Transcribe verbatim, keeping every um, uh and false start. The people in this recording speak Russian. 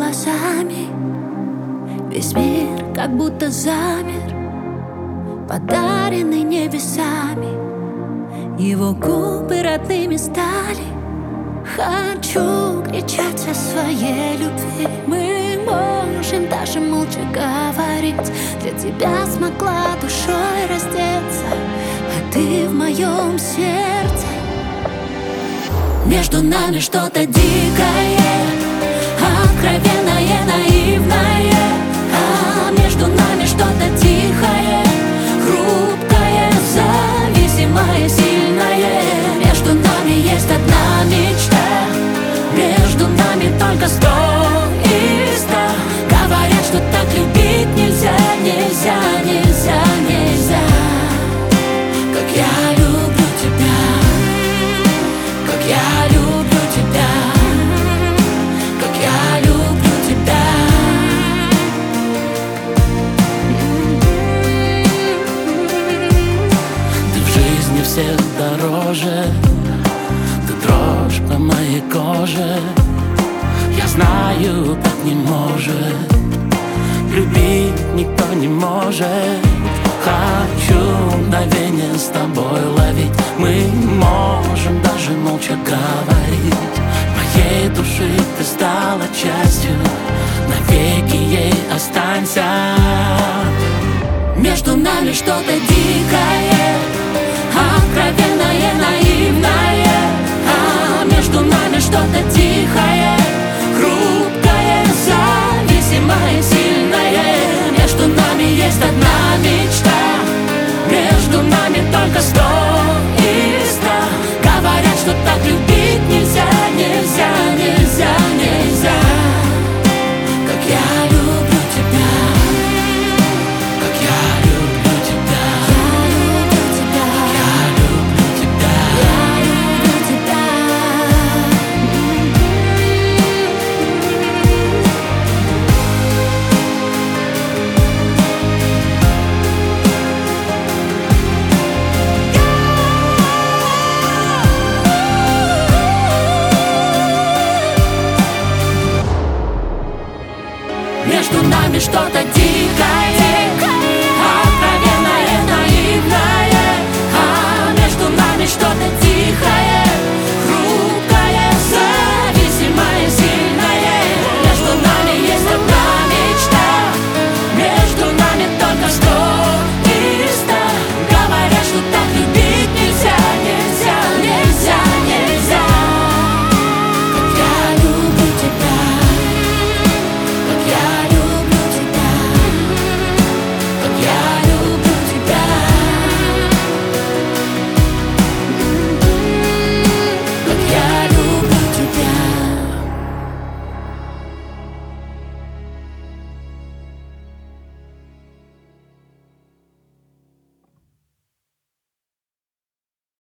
глазами. Весь мир как будто замер, подаренный небесами. Его губы родными стали. Хочу кричать о своей любви. Мы можем даже молча говорить. Для тебя смогла душой раздеться, а ты в моем сердце. Между нами что-то дикое, откровенное, наивное. А между нами что-то тихое, хрупкое, зависимое, сильное. Между нами есть одна мечта, между нами только сто и сто. Говорят, что так любить нельзя, нельзя, нельзя, нельзя. Как я люблю тебя, как я люблю тебя, как я люблю тебя. Ты в жизни всех дороже, ты дрожь по моей коже. Я знаю, так не может, любить никто не может. Хочу мгновение с тобой ловить. Мы можем даже молча говорить. Моей души ты стала частью, навеки ей останься. Между нами что-то дикое, откровенное, наивное. А между нами что-то тихое, хрупкое, зависимое, сильное. Между нами есть одна мечта, между нами только сто и сто. Говорят, что так любить нельзя, нельзя, нельзя, нельзя. Как я люблю тебя, как я люблю тебя, я люблю тебя, я люблю тебя, между нами что-то дикое,